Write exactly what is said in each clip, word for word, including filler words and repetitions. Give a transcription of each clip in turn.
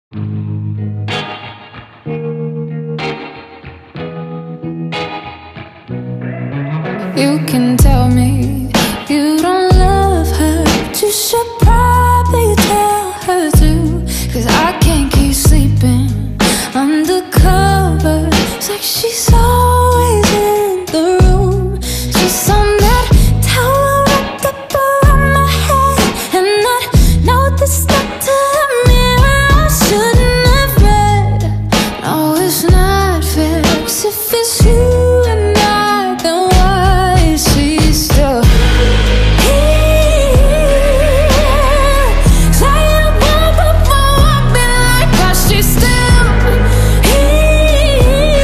You can tell me you don't love her, but you should probably tell her to. Cause I can't keep sleeping undercover. It's like she's always in the room. She's on that tower wrapped up around my head, and I know this stuck to the mirror I shouldn't have read. No, it's not fair, 'cause if it's you and I, then why is she still here? 'Cause I ain't one but won't be like why she's still here.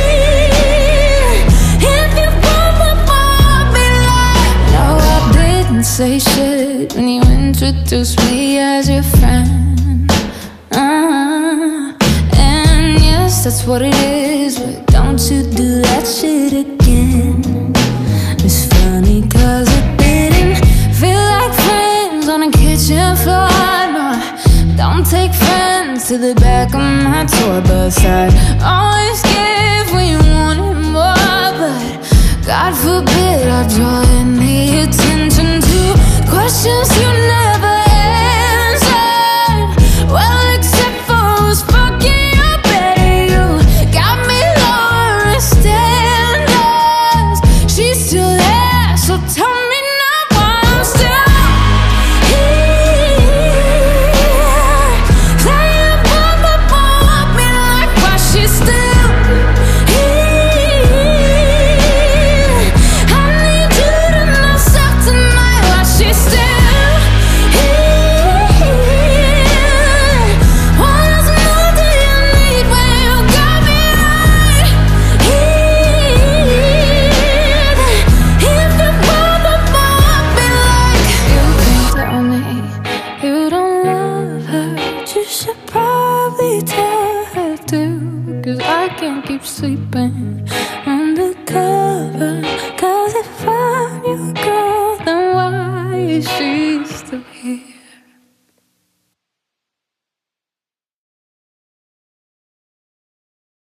If you want but won't be like. No, I didn't say shit when you introduced me as your friend. uh, And yes, that's what it is, but don't you do that shit again. It's funny cause it didn't feel like friends on a kitchen floor. No, don't take friends to the back of my tour bus. I always give when you wanted more, but God forbid I draw any attention to questions you never answered. Well, except for who's fucking you better. You got me lowering standards. She's still there, so tell me now why I'm still here. 'Cause I ain't one but won't be like why she's still here. I need you to know something tonight why she's still here. What else more do you need when you got me right here? If you want but won't be like. You can tell me you don't love her, but you should probably tell her to. 'Cause I can't keep sleeping undercover. 'Cause if I'm your girl, then why is she still here?